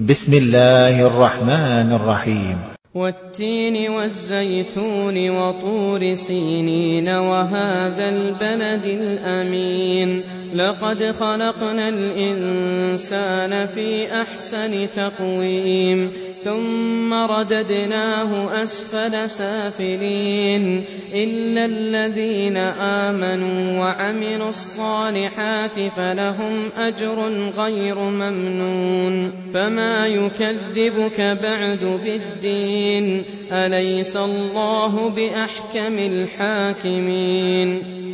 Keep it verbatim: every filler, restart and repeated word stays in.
بسم الله الرحمن الرحيم. والتين والزيتون وطور سينين وهذا البلد الأمين لقد خلقنا الإنسان في أحسن تقويم ثم رددناه أسفل سافلين إلا الذين آمنوا وعملوا الصالحات فلهم أجر غير ممنون فما يكذبك بعد بالدين أليس الله بأحكم الحاكمين